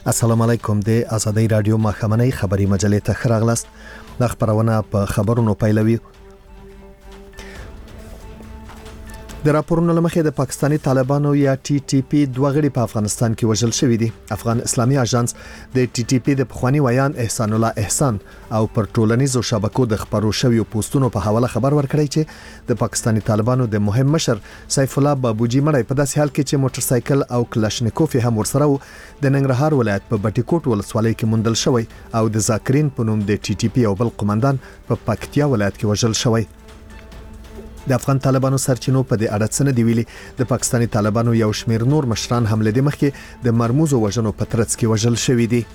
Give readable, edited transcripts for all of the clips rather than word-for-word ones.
السلام علیکم. د ازادۍ رادیو مخامنۍ خبري مجلې ته خراغلاست. د خبرونه په خبرونو پیلوي. د راپورونو لمخې د پاکستانی طالبانو یا ټي ټي پی دوه غړي په افغانستان کې وژل شوې دي. افغان اسلامي اژانس د ټي ټي پی د پخوانی ویان احسان الله احسان او پر ټولنیزو شبکو د خبرو شویو پوسټونو په حواله خبر ورکړی چې د پاکستانی طالبانو د مهم مشر سیف الله بابوجي مړی په داسې حال کې چې موټر سایکل او کلاشنیکوف هم ورسره د ننګرهار ولایت په بټي کوټ ولسوالۍ کې موندل شوی او د ذاکرین په نوم د ټي ټي پی او بل قومندان په پکتیا ولایت کې وژل شوی. د افغان طالبانو سرچینو په دې اړه څه نه دی ویلي. د پاکستانی طالبانو یو شمیر نور مشران هم لدې مخکې د مرموزو وژنو په ترڅ کې وژل شوی دي.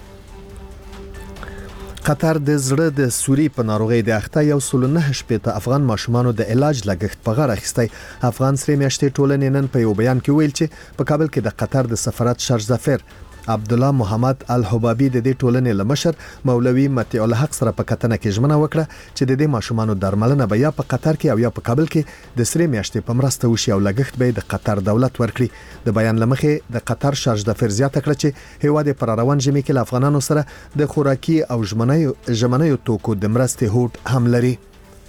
قطر د زړه د سوري په ناروغي د اخته 109 افغان ماشومانو د علاج لګښت په غاړه اخیستی. افغان سری میاشتې ټولنې نن په یو بیان کې ویل چې په کابل کې د قطر د سفارت شرج ظفر عبد الله محمد الحبابي د دې ټولنې لمشر مولوي متي الحق سره په کتنه کې ژمنه وکړه چې د دې ماشومانو درملنه به یا په قطر کې او یا په کابل کې د سری میاشتې په مرسته وشي او لګښت به د قطر دولت ورکړي. د بیان لمخې د قطر شرج ظفر زیاته کړه چې هیواد پر روان جمی کې افغانانو سره د خوراکي او ژمنیو توکو د مرستې هوټ هم لري.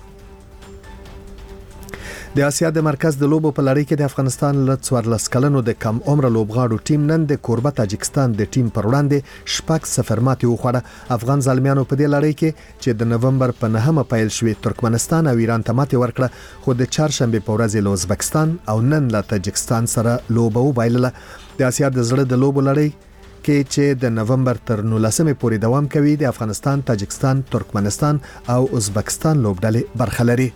د اسیا د مرکز د لوبو په لړۍ کې د افغانستان له 14 کلنو د کم عمر لوبغاړو ټیم نن د کوربه تاجکستان د ټیم پر وړاندې 0 ماتې وخوړه. افغان زلمیانو په دې لړۍ کې چې د نومبر په 9 پیل شوې ترکمنستان او ایران ته ماتې ورکړه، خو د چهارشنبه په ورځ له ازبکستان او نن له تاجکستان سره لوبه وبایلله. د اسیا د زړه د لوبو لړۍ کې چې د نومبر تر 19 پورې دوام کوي د افغانستان، تاجکستان، ترکمنستان او ازبکستان لوبډلې برخه لري.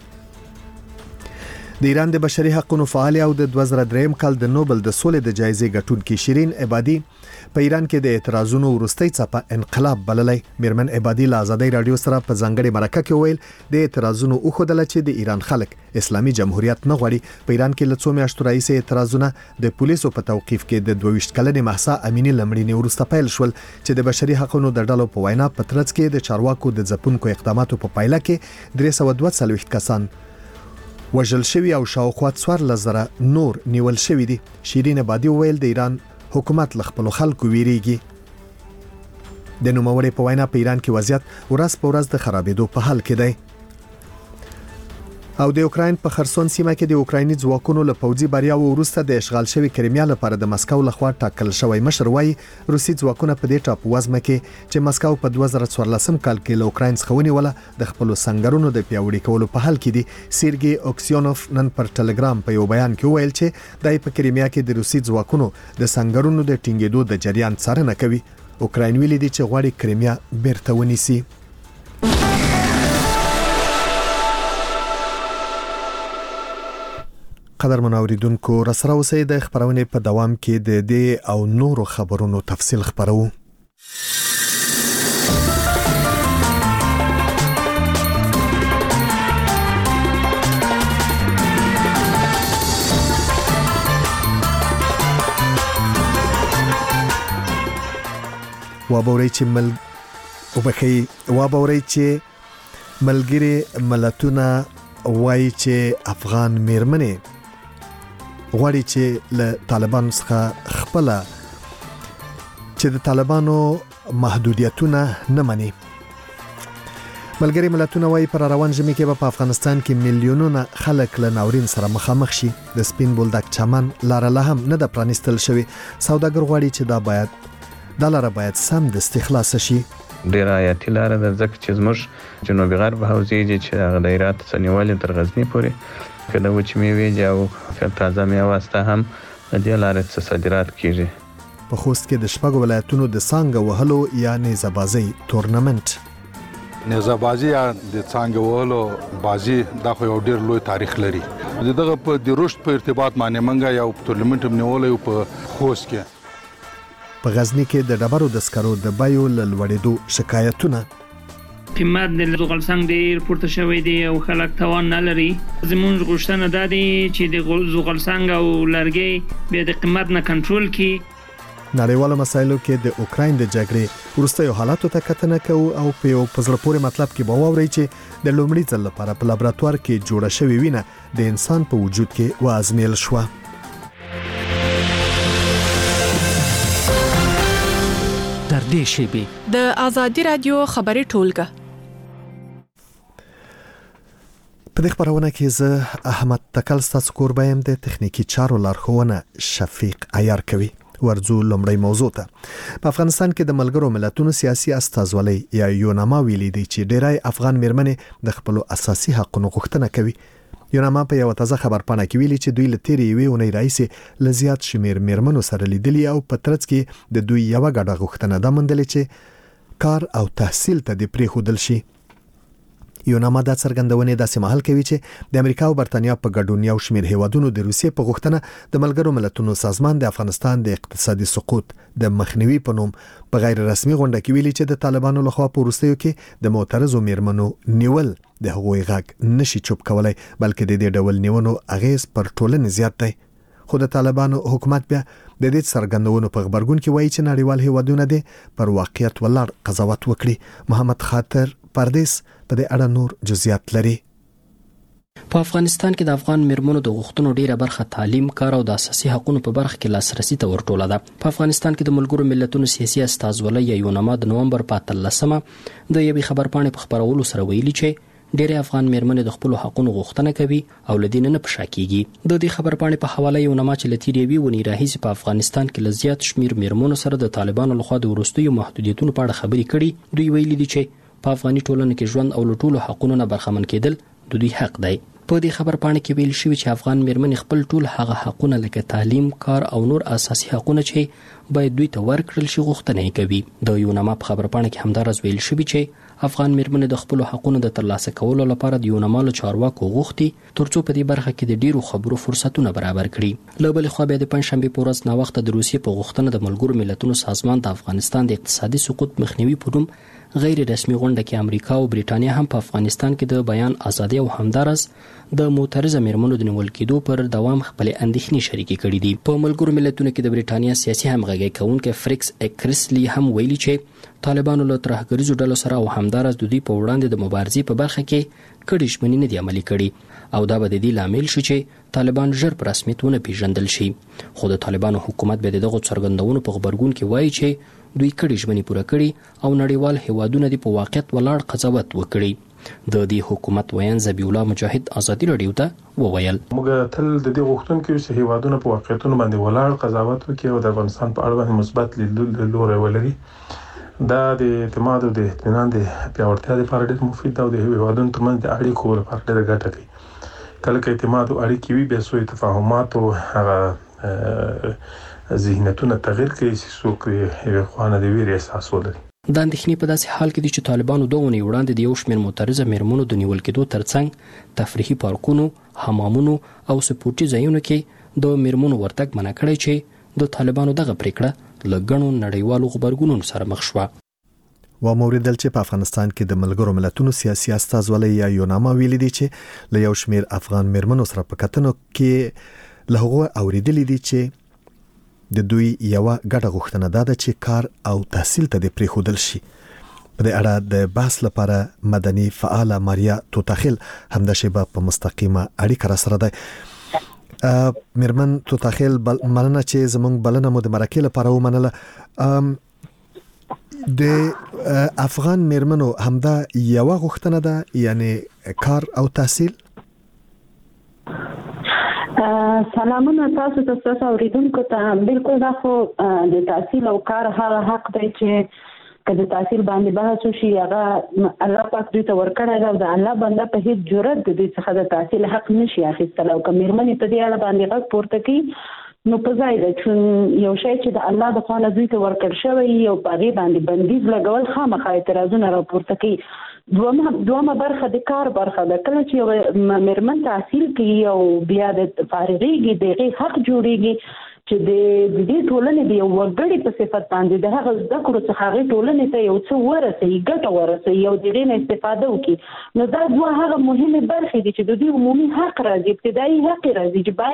د ایران د بشري حقوقو فعال او د 2003 کال د نوبل د سولې د جایزې ګټونکي شیرین عبادي په ایران کې د اعتراضونو وروستۍ څپه انقلاب بللی. میرمن عبادي له ازادۍ رادیو سره په ځانګړي مرکه کې ویل د اعتراضونو اوخدل چې د ایران خلک اسلامي جمهوریت نه غواړي. په ایران کې له 2 میاشتو راهیسې اعتراضونه د پولیسو په توقیف کې د 22 کلنې مهسا امینی لمړینې وروسته پیل شول چې د بشري حقوقو د ډلو په وینا په ترڅ کې د چارواکو د ځپونکو اقداماتو په پایله کې 342 کسان وژل شوی او شاوخوا 14,000 نور نیول شوی دي. شیرین عبادي ویل د ایران حکومت له خپل خلکو ویریږي. د نوموړي په وینا په ایران کې وضعیت ورځ په ورځ د خرابېدو په حال کې دی. او د اوکراین په خرسون سیمه کې د اوکرایني ځواکونو له پوځي بریاو وروسته د اشغال شوی کریمیا لپاره د مسکو لخوا ټاکل شوی مشر وایي روسي ځواکونه په دې ټاپو وزمه کې چې مسکو په 2014 کال کې له اوکراین څخه ونیوله د خپل سنگرونو د پیاوړي کولو په حال کې دي. سیرګي اوکسیونوف نن پر ټلګرام په یو بیان کې ویل چې دای په کریمیا کې د روسي ځواکونو د سنگرونو د ټینګېدو د جریان څارنه کوي. اوکراین ویلي دي چې غواړي کریمیا بیرته ونیسي. قدرمن اوریدونکو، راسره اوسئ. د خبرونې په دوام کې د دې او نورو خبرونو تفصیل خبرو. وابوري چې ملګری ملتونه وایي چې افغان میرمنې غواړي چې له طالبانو څخه خپل چې د طالبانو محدودیتونه نه مني. ملګری ملتونه وایي پر روان جمی کې په افغانستان کې میلیونونه خلک له ناورین سره مخامخ شي. د سپین بولدک چمن لار له هم نه د پرانستل شوی. سوداګر غواړي چې دا لار باید سم د استخلاص شي. ډیر آیاتي لار د ځکه چې زموږ جنوبي غرب حوزې چې هغه د هرات څنیوالې تر غزنی پورې کله وچ میوې او تازه میوه واسطه هم د دې لارې څخه صادرات کیږي. په خوست کې د شپږ ولایتونو د څانګه وهلو یا نیزه‌بازي تورنمنت نیزه‌بازي یا د څانګه وهلو بازي دا خو یو ډیر لوی تاریخ لري. دغه په د رشد په ارتباط باندې منګه یو تورنمنت نیولې په خوست کې. په غزنی کې د ډبرو د سکرو د بیو لوړېدو شکایتونه. قیمت د زغالسنګ ډیر پورته شوی دی او خلک توان نه لري. زموږ غوښتنه ده چې د زغالسنګ او لرګي به د قیمت نه کنټرول کړي. نړیوالو مسایلو کې د اوکراین د جګړې وروستیو حالاتو ته کتنه کوو او په یو پزړه پورې مطلب کې به واورئ چې د لومړي ځل لپاره په لابراتوار کې جوړه شوې وینه د انسان په وجود کې وازمیل شوه. تر دې شیبې د ازادي رادیو خبري ټولګه. په دې خبرونه کې زه احمد تکل ستاسو کوربایم د تخنیکی چارو لارښوونه شفیق عیار کوي. ورځو لومړی موضوع ته. په افغانستان کې د ملګرو ملتونو سیاسي استازولۍ یا یوناما ویلي دی چې ډیری افغان میرمنې د خپل اساسي حقوقو غوښتنه کوي. یوناما په یو تازه خبرپاڼه کې ویلي چې دوی له تیرې یوې اونۍ راهیسې له زیات شمیر میرمنو سره لیدلي او په ترڅ کې د دوی یو غډه غوښتنه ده موندلې چې کار او تحصیل ته د پریښودل شي. یوناما دا څرګندونې داسې مهال کوي چې د امریکا او برتانیا په ګډون یو شمیر هیوادونو د روسیې په غوښتنه د ملګرو ملتونو سازمان د افغانستان د اقتصادي سقوط د مخنیوي په نوم په غیر رسمي غونډه کې ویلي چې د طالبانو لخوا په وروستیو کې د معترضو میرمنو نیول د هغوی غږ نشي چوپ کولای، بلکې د دې ډول نیونو اغیز پر ټولنې زیات دی. خو د طالبانو حکومت بیا د دې څرګندونو په خبرګون کې وایي چې نړیوال هیوادونه دې پر واقعیت ولاړ قضاوت وکړي. محمد خاطر پردیس په دې اړه نور جزئیات لري. په افغانستان کې د افغان میرمنو د غوښتنو ډیره برخه تعلیم، کار او د اساسي حقوقو په برخه کې لاسرسي ته ورټوله ده. په افغانستان کې د ملګرو ملتونو سیاسي استازولۍ یا یوناما د نومبر په 13مه د یوې خبرپاڼې په خبرولو سره ویلي چې ډیره افغان میرمنې د خپل حقوقو غوښتنه کوي او لدین نه پښا کیږي. د دې خبرپاڼې په حواله یوناما چې لتیر یوي ونی راهیسې په افغانستان کې لزیات شمیر میرمنو سره د طالبانو لخوا د ورستیو محدودیتونو په اړه خبرې کړي. دوی ویلي دي چې په افغاني ټولنه کې ژوند او ټولو حقوقو نه برخمن کېدل د دوی حق دی. په دې خبرپاڼه کې ویل شوی چې افغان میرمنې خپل ټول هغه حقوقونه لکه تعلیم، کار او نور اساسي حقوقونه چې باید دوی ته ورکړل شي غوښتنه یې کوي. د یوناما په خبرپاڼه کې همدارس ویل شوی چې افغان میرمنې د خپل حقوقو د ترلاسه کولو لپاره د یوناما له چارواکو غوښتي ترڅو په دې برخه کې د ډیرو خبرو فرصتونه برابر کړي. له بل خوا بیا د پنځشنبه په ورځ نا وخت د روسیې په غوښتنه د ملګرو ملتونو سازمان د افغانستان د اقتصادي سقوط مخنیوي په نوم غیر رسمي غونډه کې امریکا او بریټانیا هم په افغانستان کې د بیان ازادي او همدارس د معترضه میرمنو د نیول کېدو پر دوام خپل اندېښنې شریکې کړې دي. په ملګرو ملتونو کې د بریټانیا سیاسي همغږي کوونکی فریکس اکرسلی هم ویلي چې طالبانو له ترهګریزو ډلو سره او همدارس د دوی په وړاندې د مبارزې په برخه کې کډې ژمنې نه دي عملي کړي او دا به د دې لامل شي چې طالبان ژر په رسمیت ونه پیژندل شي. خو د طالبانو حکومت به دغه څرګندونو په خبرګون کې وایي چې دوی کډې ژمنې پوره کړي او نړیوال هیوادونه د په واقعیت ولاړ قضاوت وکړي. د دې حکومت ویان ذبیح الله مجاهد ازادي رادیو ته وویل موږ تل د دې غوښتونکو چې هیوادونه په واقعیتونو باندې ولاړ قضاوت وکړي او د افغانستان په اړه باندې مثبت لیدلوري ولري. دا د اعتماد او د اطمینان د پیاوړتیا لپاره ډېر مفید او د هیوادونو ترمنځ د اړیکو لپاره ډېر ګټه کوي. کله چې اعتماد او اړیکې وي بیا سوء تفاهمات او هغه ذهنیتونه تغیر کوي چې څوک یې خوانه د ویرې احساس ولري. د اندېښنې په داسې حال کې دي چې طالبانو دوه اونۍ وړاندې د یو شمېر معترضه میرمنو د نیول کېدو ترڅنګ تفریحي پارکونو، حمامونو او سپورټي ځایونو کې د میرمنو ورتګ منع کړی چې د طالبانو دغه پریکړه له ګڼو نړیوالو غبرګونونو سره مخ شوه. و موریدل چې په افغانستان کې د ملګرو ملتونو سیاسي استازولۍ یا یوناما ویلي دي چې له یو شمیر افغان میرمنو سره په کتنو کې له هغو اوریدلي دي چې د دوی یو ګډه غوښتنه ده چې کار او تحصیل ته د پریښودل شي. په دې اړه د بحث لپاره مدني فعال ماریا توتاخیل همداشبه په مستقیمه اړیکه را سره ده. میرمن توتاخیل مننه چې زموږ بلنه مو د مرکې لپاره ومنله. د افغان میرمنو همدا یو غوښتنه ده یعنی کار او تحصیل. سلامونه تاسو ته تاسو اوریدونکو ته. بالکل دا خو د تحصیل او کار هغه حق دی چې کله تحصیل باندې بحث وشي هغه الله پاک دوی ته ورکړی دی او د الله بنده په هیڅ جرأت د دوی څخه د تحصیل حق نشي اخیستلی او که میرمنې په دې اړه باندې غږ پورته کړي نو په ځای ده چې یو شی چې د الله د خوا نه دوی ته ورکړل شوی او په هغې باندې بندیز لګول خامخا اعتراضونه راپورته کوي. دومره برخه د کار برخه ده. کله چې یو میرمن تحصیل کوي او بیا د فارغېږي د هغې حق جوړېږي چې د دې ټولنې د یو وګړي په صفت باندې د هغه زده کړو څخه هغې ټولنې ته یو څه ورسوي، ګټه ورسوي او د هغې نه استفاده وکړي. نو دا دوه هغه مهمې برخې دي چې د دوی عمومي حق راځي، ابتدایي حق راځي چې باید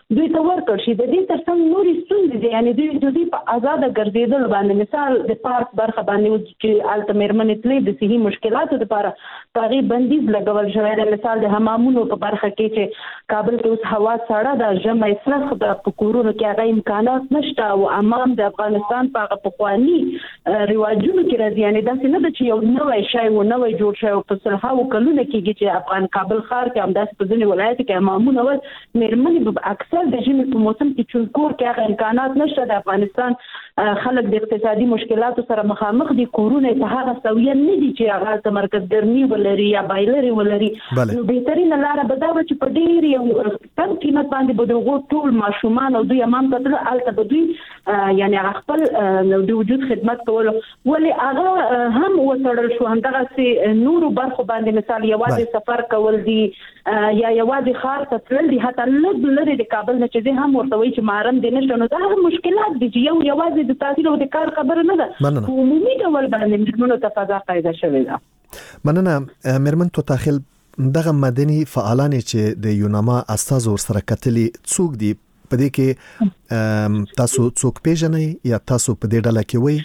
دوی ته ورکړ شي. د دې ترڅنګ نورې ستونزې دي، یعنی دوی په آزاده ګرځېدل باندې، مثال د پارک برخه باندې چې هلته مېرمنې تلې د صحي مشکلاتو لپاره په هغې بندیز لګول شوی دی. مثال د حمامونو په برخه کې چې کابل کې اوس هوا سړه ده، ژمی سخت ده، په کورونو کې هغه امکانات نشته او حمام د افغانستان په هغه پخواني رواجونو کې راځي. یعنی داسې نه ده چې یو نوی شی و نوی جوړ شوی او په سلهاوو کلونه کېږي چې افغان کابل ښار کې همداسې په ځینې ولایتو کې حمامونه ول. مېرمنې اکثر د ژمي په موسم کې چونکور کې هغه امکانات نشته. د افغانستان خلک د اقتصادي مشکلاتو سره مخامخ دي، کورونه په هغه سویه نه دي چې هغه تمرکز ګرمي ولري یا بایلري ولري. نو بهترینه لاره به دا وه چې په ډېر یو کم قیمت باندې به د هغو ټول ماشومان او دوی حمام ته تلل، هلته به دوی یعنی هغه خپل د وجود خدمت کولو. ولې هغه هم وتړل شو همدغسې نورو برخو باندې، مثال یوازې سفر کول دي یا یوازې ښار ته تلل دي، حتی لږ لرې د کابل نه چې دی هم ورته وایي چې محرم دی نشته. نو دا هغه مشکلات دي چې یوازې د تحصیل او د کار خبره نه ده، په عمومي ډول باندې مېرمنو ته فضا قاعده شوې ده. مننه مېرمن توتاخیل. دغه مدني فعالان چې د یوناما استازو سره کتلي څوک دي؟ په دې کې تاسو څوک پیژنئ یا تاسو په دې ډله کې وئ؟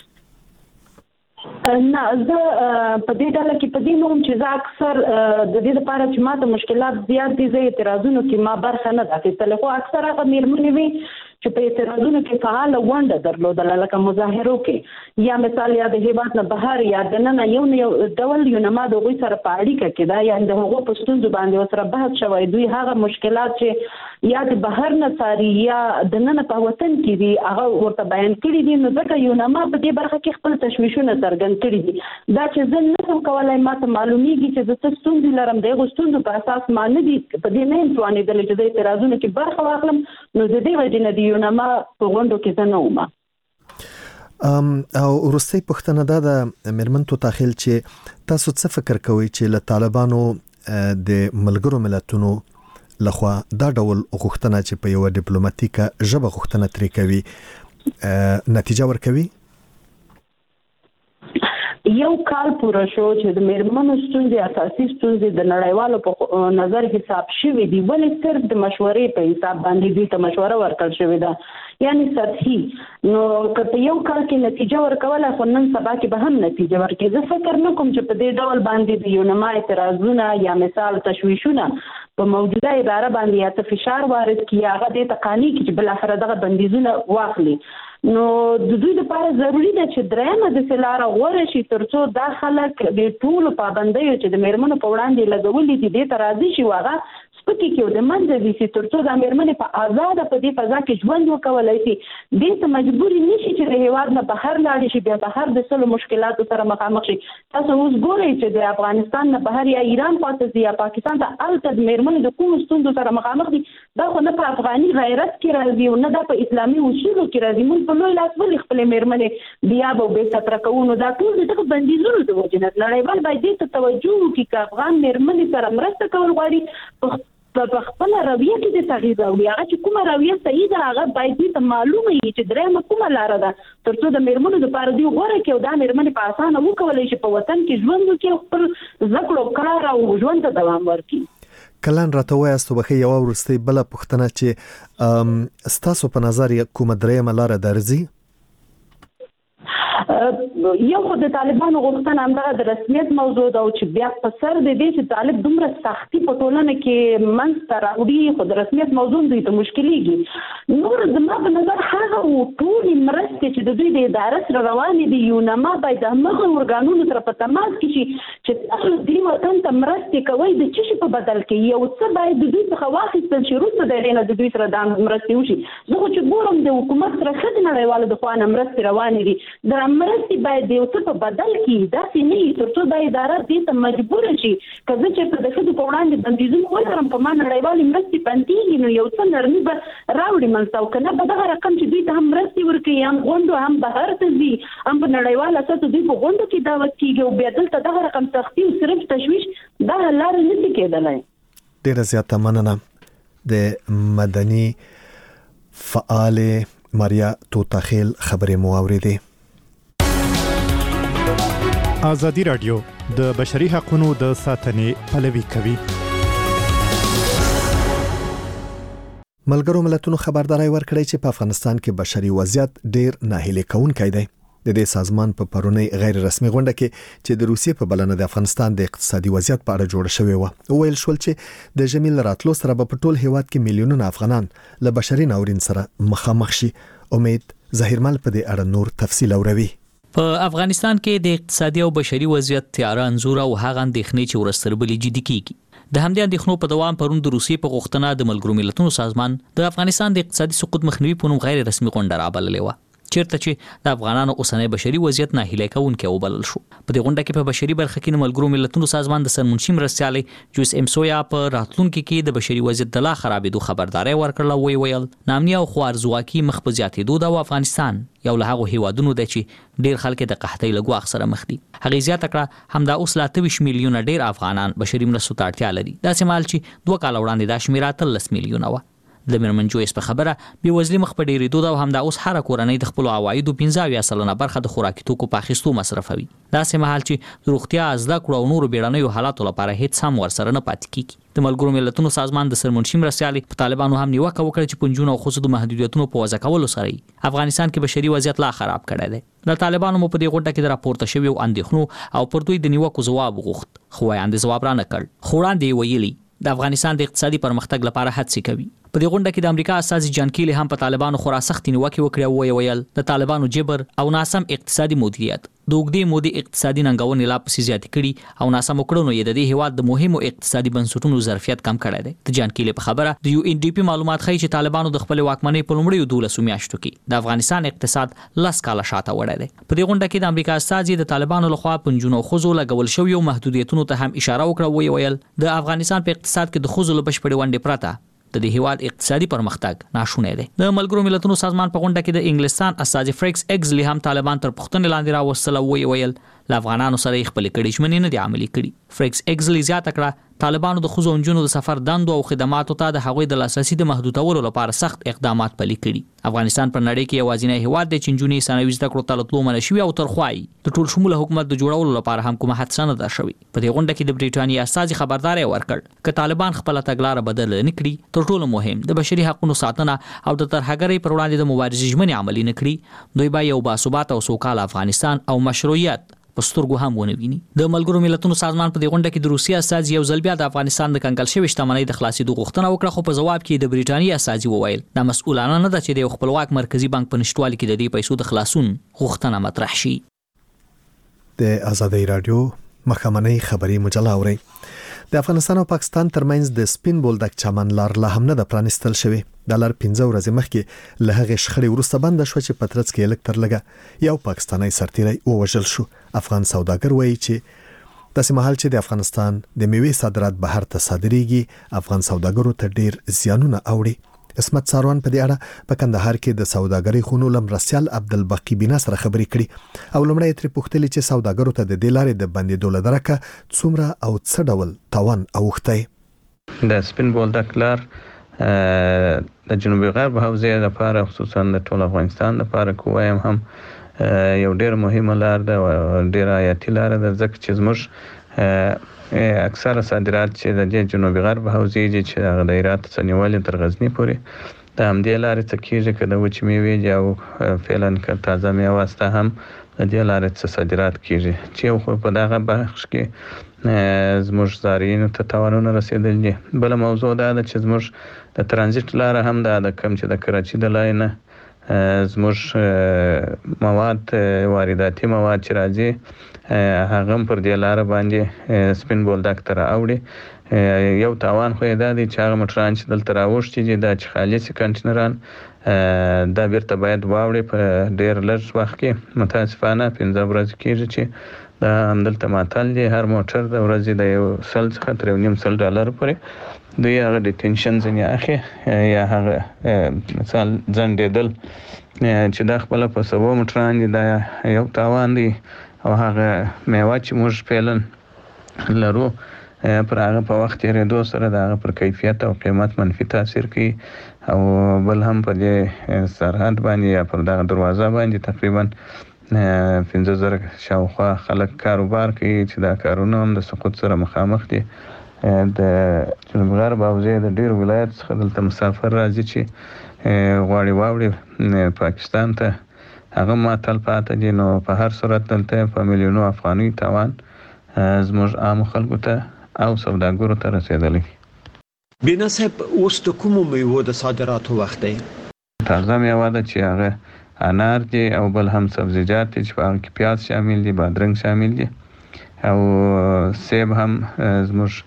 نه، زه په دې ډله کې په دې نوم چې زه اکثر د دې لپاره چې ما ته مشکلات زیات دي، زه اعتراضونو کې ما برخه نه ده اخیستله، خو اکثر هغه مېرمنې وي چې په اعتراضونو کې فعاله ونډه درلودله، لکه مظاهرو کې یا مثال یا د هېواد نه بهر یا دننه یو ډول یوناما د هغوی سره په اړیکه کې ده، یا د هغو په ستونزو باندې ورسره بحث شوی. دوی هغه مشکلات چې یا د بهر نه څاري یا دننه په وطن کې دي هغه ورته بیان کړي دي. نو ځکه یوناما په دې برخه کې خپل تشویشونه څرګند کړي دي. دا چې زه نه شم کولی ما ته معلومیږي چې زه څه ستونزې لرم، د هغو ستونزو په اساس ما نه دي په دې نه یم توانېدلی چې د اعتراضونو کې برخه واخلم. نو د دې وجې نه د یوناما په غونډو کې زه نه وم. او وروستۍ پوښتنه دا ده مېرمن توتاخیل چې تاسو څه فکر کوئ چې له طالبانو د ملګرو ملتونو لخوا دا ډول غوښتنه چې په یوه ډیپلوماټیکه ژبه غوښتنه ترې کوي نتیجه ورکوي؟ یو کال پوره شو چې د مېرمنو ستونزې اساسي ستونزې د نړیوالو په نظر حساب شوي دي، ولې صرف د مشورې په حساب باندې دوی ته مشوره ورکړل شوې ده، یعنی سطحي. نو که په یو کال کې نتیجه ورکوله خو نن سبا کې به هم نتیجه ورکړي. زه فکر نه کوم چې په دې ډول باندې د یوناما اعتراضونه یا مثال تشویشونه په موجوده اداره باندې یا ته فشار وارد کړي، هغه دې ته قانع کړي چې بالاخره دغه بندیزونه واخلي. نو د دوی لپاره ضروري ده چې درېیمه داسې لاره غوره شي تر څو دا خلک د ټولو پابندیو چې د مېرمنو په وړاندې لګولي دي دې ته راضي شي او هغه سپکې کړي او د منځه ویسي تر څو دا مېرمنې په ازاده په دې فضا کې ژوند وکولی شي، دې ته مجبورې نه شي چې د هېواد نه بهر لاړې شي، بیا بهر د سلو مشکلاتو سره مخامخ شي. تاسو اوس ګورئ چې د افغانستان نه بهر یا ایران خواته ځي یا پاکستان ته، هلته د مېرمنې د کومو ستونزو سره مخامخ دي. دا خو نه په افغاني غیرت کې راځي او نه دا په اسلامي اصولو کې راځي. موږ په لوی لاس ولې خپلې مېرمنې بیا به بې ستره کوو؟ نو دا ټول د دغه بندیزونو د وجې نه نړیوال باید دې ته توجه وکړي که افغان مېرمنې سره مرسته کول غواړي په خپله رویه کې د تغییر راوړي. هغه چې کومه رویه صحیح ده هغه باید دې ته معلومه وي چې درېیمه کومه لاره ده تر څو د مېرمنو دپاره دوی غوره کړي او دا مېرمنې په اسانه وکولی شي په وطن کې ژوند وکړي او خپل زده کړو کار او ژوند ته دوام ورکړي. کلن راته وایاست وبخښئ یوه وروستۍ بله پوښتنه چې ستاسو په نظر کومه درېیمه لاره درځي؟ یو خو د طالبانو غوښتنه همدغه د رسمیت موضوع ده او چې بیا په سر د دې چې طالب دومره سختي په ټولنه کې منځته راوړي خو د رسمیت موضوع دوی ته مشکلېږي. نور زما په نظر هغه ټولې مرستې چې د دوی د اداره سره روانې دي یوناما باید د همغه ارګانونو سره په تماس کې شي چې تاسو دې وطن ته مرستې کوئ د څه شي په بدل کې یو څه باید د دوی څخه واخیستل شي، وروسته د هغې نه د دوی سره دا مرستې وشي. زه خو چې ګورم د حکومت سره ښه د نړیوالو د خوا نه مرستې روانې دي، د مرستې باید د یو څه په بدل کې داسې نه وي تر څو دا اداره دې ته مجبوره شي که زه چېرته د ښځو په وړاندې بندیزونه ولرم په ما نړیوالې مرستې بندېږي نو یو څه نرمي به راوړي منځته او که نه به دغه رقم چې دوی ته هم مرستې ورکوي هم غونډو هم بهر ته ځي هم په نړیوال اساس دوی په غونډو کې دعوت کېږي او بیا دلته دغه رقم سختي او صرف تشویش دا لاره نه شي کېدلی. ډېره زیاته مننه. د مدني فعالې ماریا توتاخیل خبرې مو اورېدې. ازادي راډیو د بشري حقوقو د ساتنې پلوي کوي. ملګرو ملتونو خبرداري ورکړی چې په افغانستان کې بشري وضعیت ډیر ناهیلي کوونکی دی. د دې سازمان په پرونی غیر رسمي غونډه کې چې د روسیې په بلنه د افغانستان د اقتصادي وضعیت په اړه جوړه شوې و، ویل شول چې د جمیل راتلو سره په ټول هیواد کې میلیونونه افغانان له بشري ناورین سره مخامخ شي. امید ظاهرمل په دې اړه نور تفصیل اوروي. په افغانستان کې د اقتصادي او بشري وضعیت تیاره انزور او هغه اندېښنې چې ورستربلې جدي کیږي. د همدې اندېښنو په دوام پرون د روسیې په غوښتنه د ملګرو ملتونو سازمان د افغانستان د اقتصادي سقوط مخنیوي په نوم غیر رسمي غونډه رابللې و، چیرته چې د افغانانو اوسنۍ بشري وضعیت ناهیلی کوونکی وبلل شو. په دې غونډه کې په بشري برخه کې د ملګرو ملتونو سازمان د سرمنشي مرستیالي جوس امسویا په راتلونکي کې د بشري وضعیت د لا خرابېدو خبرداري ورکړه. ویل نامني او خوارزواکي مخ په زیاتېدو د افغانستان یو له هغو هیوادونو دی چې ډیر خلک د قحطۍ له ګواښ سره مخ دي. هغه زیاته کړه همدا اوس 23 میلیونه ډیر افغانان بشري مرستو ته اړتیا لري، داسې مهال چې 2 کال وړاندې دا شمیره 13 میلیونه و. د میرمن جویس په خبره بېوزلي مخ په ډېرېدو ده او همدا اوس هره کورنۍ د خپلو عوایدو 15% برخه د خوراکي توکو په اخیستو مصرفوي، داسې مهال چې د روغتیا، زده کړو او نورو بیړنیو حالاتو لپاره هیڅ هم ورسره نه پاتې کیږي. د ملګرو ملتونو سازمان د سرمنشي مرستیالي په طالبانو هم نیوکه وکړه چې په نجونو او ښځو د محدودیتونو په وضع کولو سره افغانستان کې بشري وضعیت لا خراب کړی دی. د طالبانو مو په دې غونډه کې د راپورته شویو اندېښنو او پر دوی د نیوکو ځواب وغوښت، خو وړاندې ځواب را نه کړ. خو وړاندې ویلي د افغانستان د اقتصادي پرمختګ لپاره هڅې کوي. په دې غونډه کې د امریکا استازي جان کیلی هم په طالبانو خورا سخت نیوکه وکړه او ویل د طالبانو جبر او ناسم اقتصادي مدیریت د اوږدې مودې اقتصادي ننګونې لا پسې زیاتې کړي او ناسم کړنو یې د دې هیواد د مهمو اقتصادي بنسټونو ظرفیت کم کړی دی. د جان کیلی په خبره د یو ان ډي پی معلومات ښیي چې طالبانو د خپل واکمنۍ په لومړیو 12 میاشتو کې د افغانستان اقتصاد 10 کاله شاته وړی دی. په دې غونډه کې د امریکا استازي د طالبانو لخوا په نجونو او ښځو لګول شویو محدودیتونو ته هم اشاره وکړه. ویل د افغانستان په اقتصاد کې د ښځو له بشپړې ونډې پرته د دې هیواد اقتصادي پرمختګ ناشونی دی. د ملګرو ملتونو سازمان په غونډه کې د انګلستان استازي فریکس ایگزلی هم طالبان تر پوښتنې لاندې راوستل او ویل له افغانانو سره خپل کړي ژمنې نه دي عملي کړي. فریکس ایگزلی زیاته کړه طالبانو د ښځو او نجونو د سفر دندو او خدماتو ته د هغوی د لاسرسي د محدودولو لپاره سخت اقدامات پلي کړي. افغانستان پر نړۍ کې یوازینی هیواد دی چې نجونې ثانوي زده کړو ته تلو منع شوي او ترخوایي د ټول شموله حکومت د جوړولو لپاره هم کومه هڅه نه ده شوې. په دې غونډه کې د بریټانیا استازي خبرداري ورکړ که طالبان خپل تګلاره بدل نه کړي تر ټولو مهم د بشري حقوقو ساتنه او د ترهګرۍ پر وړاندې د مبارزې ژمنې عملي نه کړي، دوی به یو باثباته او سوکاله افغانستان او مشروعیت په سترګو هم ونه ویني. د ملګرو ملتونو سازمان په دې غونډه کې د روسیې استازي یو ځل بیا د افغانستان د کنګل شوی شتمنۍ د خلاصېدو غوښتنه وکړه، خو په ځواب کې د بریټانیا استازي وویل دا مسؤلانه نه ده چې د خپلواک مرکزی بانک په نشټوالي کې د دې پیسو د خلاصون غوښتنه مطرح شي. د آزادۍ رادیو مخامنۍ خبري مجله اوري. د افغانستان او پاکستان ترمنځ د سپین بولدک چمن لار لا هم نه د پرانستل شوی. د لار 15 ورځې مخکې له هغه شخړې وروسته بند شو چې پترڅ کې لک تر لګه یو پاکستانی سرتیری ووژل شو. افغان سوداګر وایي چې داسې مهال چې د افغانستان د میوې صادرات بهر ته صادریږي افغان سوداګرو ته ډیر زیانونه اوړي. اسمت ساروان په دې اړه په کندهار کې د سوداګرۍ خونو لمرسیال عبدالبقی بنا سره خبرې کړي او لمړی تر پوښتنې چې سوداګرو ته د دې لارې د بندېدو لدرکه څومره او څه ډول تاوان اوښتی. د سپین بولدک لار د جنوبي غرب حوزې لپاره خصوصا د ټول افغانستان لپاره کوم هم یو ډیر مهمه لار ده او ډیر حیاتي لار ده، ځکه چې زموږ اکثره صادرات چې د جنوبي غرب حوزې چې د هرات څخه تر غزنی پورې د همدې لارې څخه کېږي، که د وچې میوې او فعلا که تازه میوه سته هم د دې لارې څخه صادرات کېږي چې په دغه بخش کې زموږ زارعینو ته تاوانونه رسېدلي دي. بله موضوع دا ده چې زموږ د ترانزیت لاره هم دا ده، کوم چې د کراچي د لاینه زموږ مواد وارداتي مواد چې راځي هغه پر دې لار باندې سپین بولدک تر اوړي. یو تاوان خو دا دی چې هغه موټران چې دلته راوښتي دي دا چې خالص کنټینران دا بیرته باید واوړي په ډیر لږ وخت کې. متاسفانه 15 ورځې کېږي چې دا همدلته معطل دي. هر موټر د ورځې د $1 څخه تر $1.5 پورې دوی هغه ډیټینشن ځنې اخی یا هغه مثال ځنډېدل چې دا خپل په سبو موټران دي، دا یو تاوان دی. او هغه میوه چې موږ فعلا لرو پر هغه په وخت تېرېدو سره د هغه پر کیفیت او قیمت منفي تاثیر کوي او بل هم په دې سرحد باندې یا پر دغه دروازه باندې تقریبا 15,000 شاوخوا خلک کاروبار کوي چې دا کارونه هم د سقوط سره مخامخ دي د جنوب غرب حوزې د ډېر ولایت څخه دلته مسافر راځي چې غواړي واوړي پاکستان ته، هغه معطل پاتې دي. نو په هر صورت دلته په میلیونو افغاني تاوان زموږ عام خلکو ته او سوداګرو ته رسېدلی. بینا صاحب، اوس د کومو میوو د صادراتو وخت دی؟ تازه میوه ده چې هغه انار دي او بل هم سبزیجات دي چې په هغه کې پیاز شامل دي، بادرنګ شامل دي او سیب هم زموږ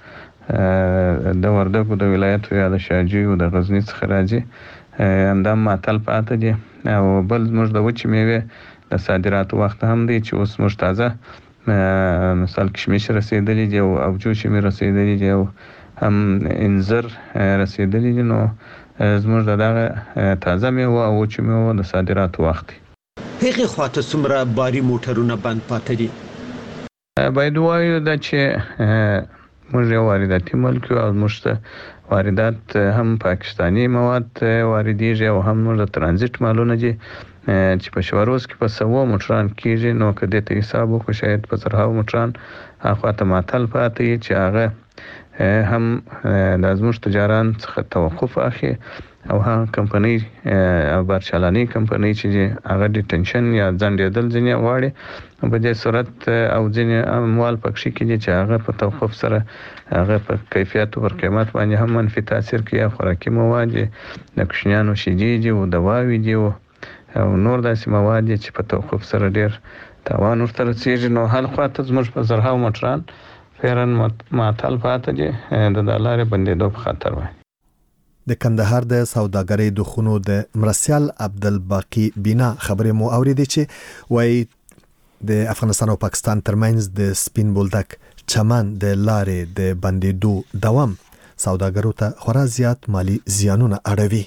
د وردګو د ولایت یا د شاجوی او د غزني څخه راځي، همدا معطل پاتې دي. او بل زموږ د وچې میوې د صادراتو وخت هم دی چې اوس موږ تازه مثال کشمش رسېدلی دي او جوش مې رسېدلی دي او هم انځر رسېدلی دي. نو زموږ دغه تازه میوه او وچې میوه د صادراتو وخت دی. هغې خواته څومره باري موټرونه بند پاتې دي؟ باید ووایو دا چې موږ یو وارداتي ملک یو او موږ ته واردات هم پاکستاني مواد واردېږي او هم موږ د ترانزیت مالونه دي چې په شواروز کې په 100 موټران کېږي. نو که دې ته حساب وکړو شاید په 100 موټران هاخواته معطل پاتې چې هغه هم د زموږ تجاران څخه توقف اخلي او هغه کمپنۍ او بارچالاني کمپنۍ چې هغه ډیټنشن یا ځنډېدل ځینې غواړي، په دې صورت او ځینې اموال پکې کې دي چې هغه په توقف سره هغه په کیفیت او پر قیمت باندې هم منفي تاثیر کوي. خوراکي مواد د کوچنیانو شیدې دي او دواوې دي او نور داسې مواد دي چې په توقف سره ډېر تاوان ورته رسېږي. نو هر خواته زموږ په 100 موټران فعلا معطل پاتې دي د لارې بندېدو په خطر وایي. د کندهار د سوداګرۍ د خونو د مرسیال عبدالباقی بینا خبرې مو اوریدې چې وایي د افغانستان او پاکستان ترمنځ د سپین بولدک چمن د لارې د بندېدو دوام سوداګرو ته خورا زیات مالی زیانونه اړوي.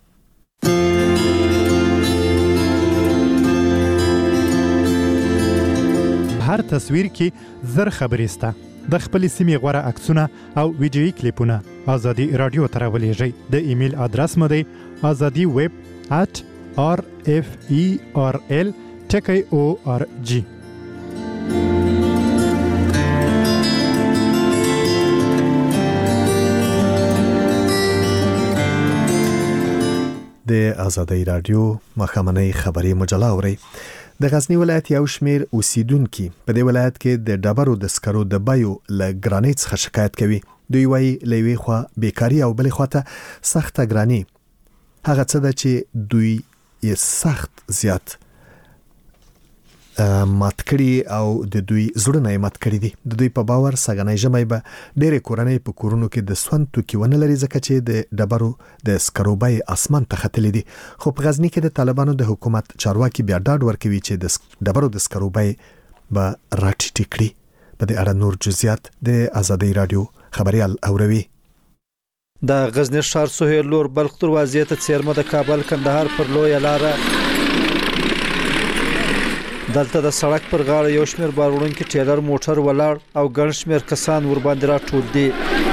هر تصویر کې زر خبرې سته. د خپل سیمې غوره عکسونه او ویډیویي کلیپونه ازادي رادیو ته راولېږئ. د ایمیل ادرس مو دی azadi@referl.org. د ازادي رادیو مخامنۍ خبري مجله اوري. د غزنی ولایت یو شمیر اوسیدونکو په دې ولایت کې د ډبرو د سکرو د بایو لګرانۍ څخه شکایت کوي. دوی وایي لوي خو بیکاری او بل خواته سخت ګرانی هغه څه ده چې دوی یې سخت زیات مات کړي او د دوی زړونه یې مات کړي دي. د دوی په باور سګنۍ جمعي به ډېرې کورنۍ په کورونو کې د سون توکي ونه لري ځکه چې د ډبرو د سکروبای اسمان ته ختلې دي. خو په غزنی کې د طالبانو د حکومت چارواکي بیا ډاډ ورکوي چې د ډبرو د سکروبای به راټیټ کړي. په دې اړه نور جزئیات د ازادي رادیو خبريال اوروي. د غزنی ښار سهیل لور بلخ دروازې ته څیرمه د کابل کندهار پر لوی لاره دلته د سړک پر غاړه یو شمیر باروړونکو ټیلر موټر ولاړ او ګڼ شمیر کسان ور باندې راټول دي.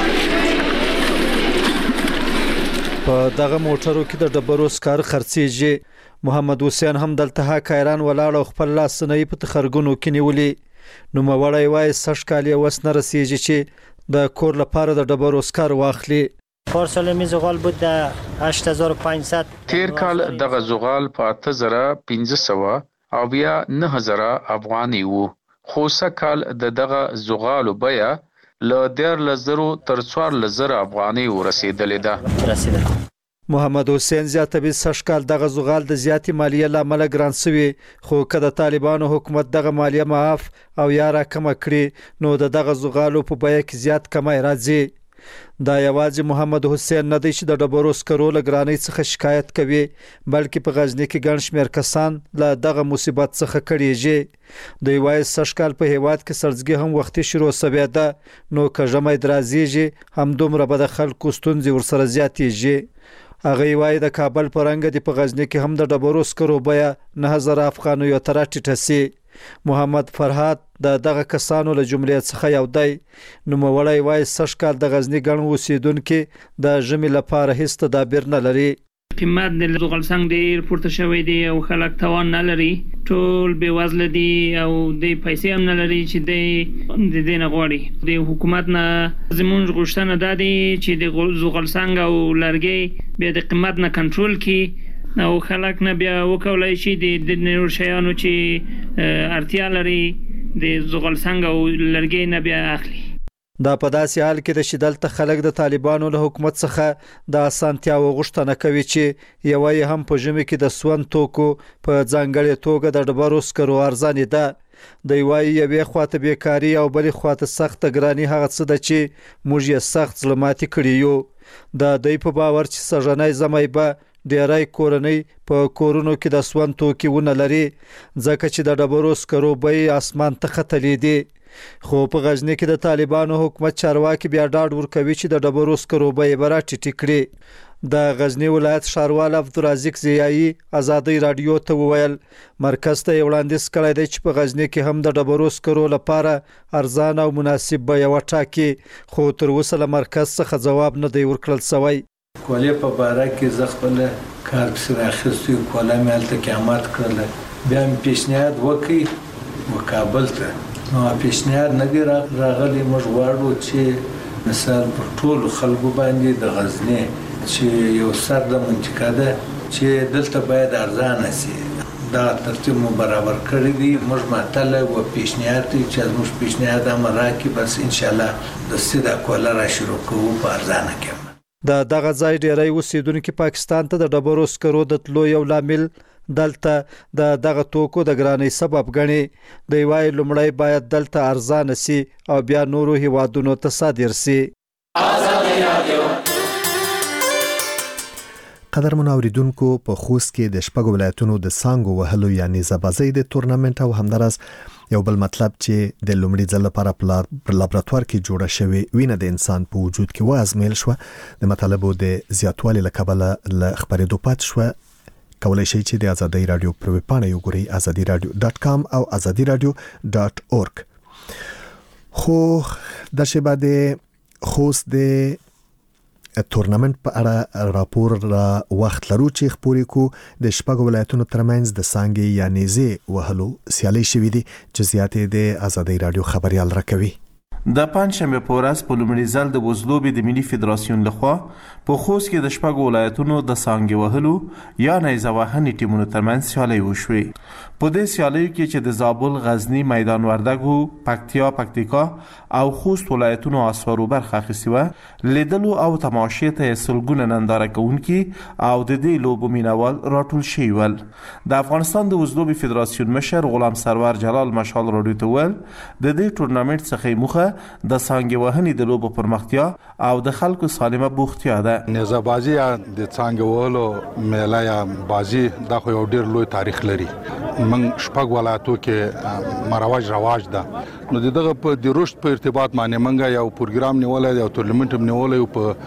په دغه موټرو کې د ډبرو سکار خرڅېږي. محمد حسین هم دلته حکایران ولاړ او خپل لاس نه په تخرګونو کې نیولې. نو موړی وای سش کالی وس نه رسیږي چې د کور لپاره د ډبرو سکار واخلي. پارسال زغال بود د 8500. تیر کال دغه زغال په 8500 او بیا 9000 افغاني وو. خو سکال دغه زغالو بیا له 10000 تر 4000 افغاني ورسېدلې ده. محمد حسین زیاتوي سشکال دغه زغال د زیاتې مالیه لامل ګران سوي، خو کله طالبانو حکومت دغه مالیه معاف او یا را کم کړي نو دغه زغالو په بیه کې زیات کمای راځي. دا یوازې محمد حسین نه دی چې د ډبرو سکرو له ګرانۍ څخه شکایت کوي، بلکې په غزنی کې ګڼ شمېر کسان له دغه مصیبت څخه کړيږي. دوی وایي سږکال په هیواد کې سړځګي هم وختي شروع شوې ده، نو که ژمی درازيږي هم دومره به د خلکو ستونزې ورسره زیاتېږي. هغه وایي د کابل پرنګ دی په غزنی کې هم د ډبرو سکرو بیه 9000 افغانیو تر ټیټه سي. محمد فرحات دغه کسانو له جملې څخه یو دی. نو مولای وای سږکال د غزنی ګڼ اوسیدونکو د ژمي لپاره هیڅ تدابیر نه لري. قیمت د زغالسنګ ډیر پورته شوی دی او خلک توان نه لري، ټول بې وزله دي او د پیسې هم نه لري چې د دې نه غواړي. د حکومت نه زموږ غوښتنه دا دی چې د زغالسنګ او لرګي بیا د قیمت نه کنټرول کړي او خلک نه بیا وکولای شي د نور شیانو چې اړتیا لري د زغالسنګ او لرګي نه بیا اخلي. دا په داسې حال کې د شدلته خلک د طالبانو له حکومت څخه د اسانتیا غوښتنه کوي چې یوه هم په ژمي کې د سون توکو په ځانګړې توګه د ډبرو سکرو ارزاني ده. د یوې خواته بیکاری او بلې خواته سخت ګرانی هغه څه ده چې موږ یې سخت ظلماتي کړی یو. د دوی په باور چې سږنی زمای به ډیری کورنۍ په کورونو کې د سون توکي ونه لري ځکه چې د ډبرو سکرو بیې اسمان ته ختلې دي. خو په غزنی کې د طالبانو حکومت چارواکي بیا ډاډ ورکوي چې د ډبرو سکرو بیې به راټیټې کړي. د غزنی ولایت ښاروال عبدالرزاق ضیایی ازادي رادیو ته وویل مرکز ته وړاندیز کړی دی چې په غزنی کې هم د ډبرو سکرو لپاره ارزان او مناسب بیه وټاکي، خو تر اوسه له مرکز څخه ځواب نه دی ورکړل شوی. کولې په باره کې زه خپل کار پسې راخیستی، کوله مې هلته قیامت کړله، بیا مې پیشنهاد وکړ وکابل ته، نو پیشنهاد نه دی راغلی. موږ غواړو چې مثال پر ټولو خلکو باندې د غزنی چې یو سر د منطقه ده چې دلته باید ارزانه سي، دا ترتیب مو برابر کړی دی. موږ ماته و پیشنهاد دی چې موږ پیشنهاد هم راکړي، بس ان شاء الله د سیده کوله را شروع کوو په ارزانه کې. د دغه ځای ډیری اوسیدونکو پاکستان ته د ډبرو سکرو د تلو یو لامل دلته د دغه توکو د ګرانۍ سبب غني. د وای لمړی باید دلته ارزانه سي او بیا نورو هیوادونو ته صادر سي. قدرمن اوریدونکو په خوست کې د شپږ ولایتونو د سانګو وهلو یعنی زبازي د تورنمنت او همدارس یو بل مطلب چې د لومړي ځل لپاره په لابراتوار کې جوړه شوی وینه د انسان په وجود کې وازمېل شو. د مطالبو د زیاتوالي لکبله ل خبرېدو پات شو. کولای شئ چې د ازادي رادیو پر ویب پاڼه وګورئ azadiradio.com او azadiradio.org. خو د شبا د خوست د تورنمنت په اړه راپور را وخت لرو چې خبرې کو د شپږ ولایتونو ترمنځ د سانګي یعنی زی وهلو سیالي شوې دي. جزئیات د ازادي رادیو خبريال راکوي. د پنځشنبه په ورځ په لومړي ځل د وزلوبې د ملي فدراسیون لخوا په خوست کې د شپږ ولایتونو د سانګي وهلو یا نیزه وهنې ټیمونو ترمنځ سیالي وشوې. په دې سیالیو کې چې د زابل، غزنی، میدان وردګو، پکتیا، پکتیکا او خوست ولایتونو اسوارو برخه اخیستې وه، لیدلو او تماشې ته سلګونه ننداره کوونکي او د دې لوبو مینوال راټول شوي ول. د افغانستان د وزلوبې فدراسیون مشر غلام سرور جلال مشال راډیو ته وویل د دې تورنمنت څخه موخه د سانګي وهنې د لوبو پرمختیا او د خلکو سالمه بوختیا ده. نیزه بازی د څنګه وهلو میله یا بازی دا خو یو ډیر لوی تاریخ لري. من شپږ ولایتو کې رواج ده. نو دغه په د رشد په ارتباط باندې منګه یو پروګرام نیولای دی او تورنمنت هم نیولای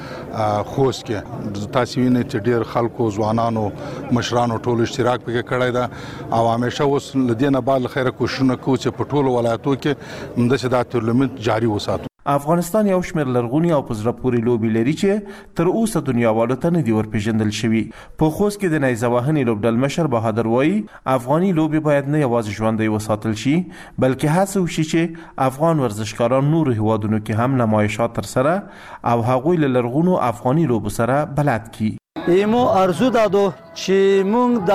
په خوست کې. تاسو وینئ چې ډیر خلکو، ځوانانو، مشرانو ټول اشتراک پکې کړی ده او همیشه اوس لدینه بعد خیره کوششونه کوي چې په ټولو ولایتو کې همداسې دا تورنمنت جاری وساتو. افغانستان یو شمېر لرغوني او په زړه پورې لوبې لري چې تر اوسه دنیاوالو ته نه دي ورپېژندل شوي. په خوست کې د نیزه وهنې لوبډل مشر بهادر وایي افغاني لوبې باید نه یوازې ژوندۍ وساتل شي بلکې هڅه وشي چې افغان ورزشکاران نورو هیوادونو کې هم نمایشات ترسره او هغوی له لرغونو افغاني لوبو سره بلد کړي. ایمو ارزو دادو چې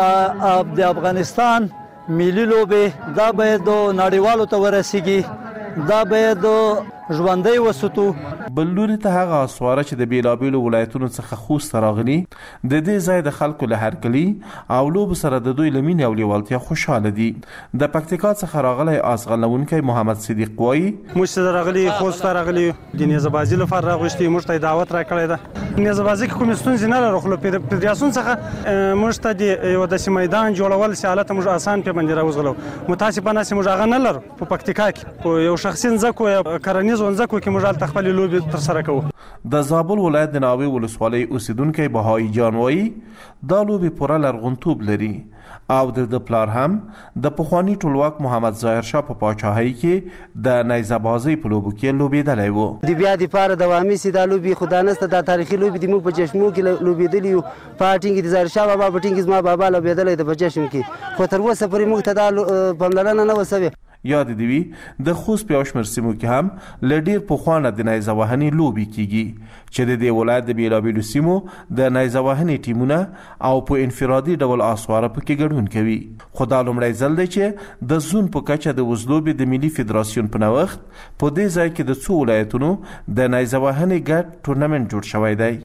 موږ د افغانستان ملي لوبې دا باید نړیوالو ته ورسیږي، دا باید ژوندۍ وساتو. بل لوري ته هغه اسواره چې د بیلابیلو ولایتونو څخه خوست راغلي د دې ځای د خلکو له هرکلي او لوب سره د دوی لمین او لیوالتیا خوشاله دي. د پکتیکا څخه راغلی ازغلونکی محمد صدیق وایي موږ راغلي خوست راغلي د نیزه بازی لپاره راغشتي، موږ ته دعوت راکړی ده. نیزه بازی کې کوم ستونزې نه لرو، خو په فدراسیون څخه موږ ته د یو داسې میدان جوړول سیالت موږ آسان په باندې راوځلو. متاسفانه موږ هغه نه لرو په پکتیکا کې. په یو شخصي ځکو یا کرنیز ځکو کې موږ خپل لوبي لوبې تر سره کوو د زابل ولایت د ناوې ولسوالۍ اوسیدونکی بهایی جان وایي دا لوبې پوره لرغونتوب لري او د پلار هم د پخوانی ټولواک محمد ظاهر شاه په پاچاهۍ کې د نیزه په لوبو کې لوبېدلی و. د بیا دپاره دوامي سي دا لوبې خو دا نسته دا تاریخي لوبې د موږ په چشمو کې لوبېدلي یو په ټینګ کې د ظاهر شاه بابا په ټینګ کې زما بابا لوبېدلی د په چشم کې خو تر اوسه پورې موږ ته دا پاملرنه نه وه سوې. یاد دی وي د خوست په یو شمېر سیمو کې هم له ډېر پخوانه د نیزه وهنې لوبې کیږي چې د دې ولایت د بېلابېلو سیمو د نیزه وهنې ټیمونه او په انفرادي ډول آسواره پکې ګډون کوي. خو دا لومړی ځل دی چې د زون په کچه د وزلوبې د ملي فدراسیون په نوښت په دې ځای کې د څو ولایتونو د نیزه وهنې ګډ ټورنمنټ جوړ شوی دی.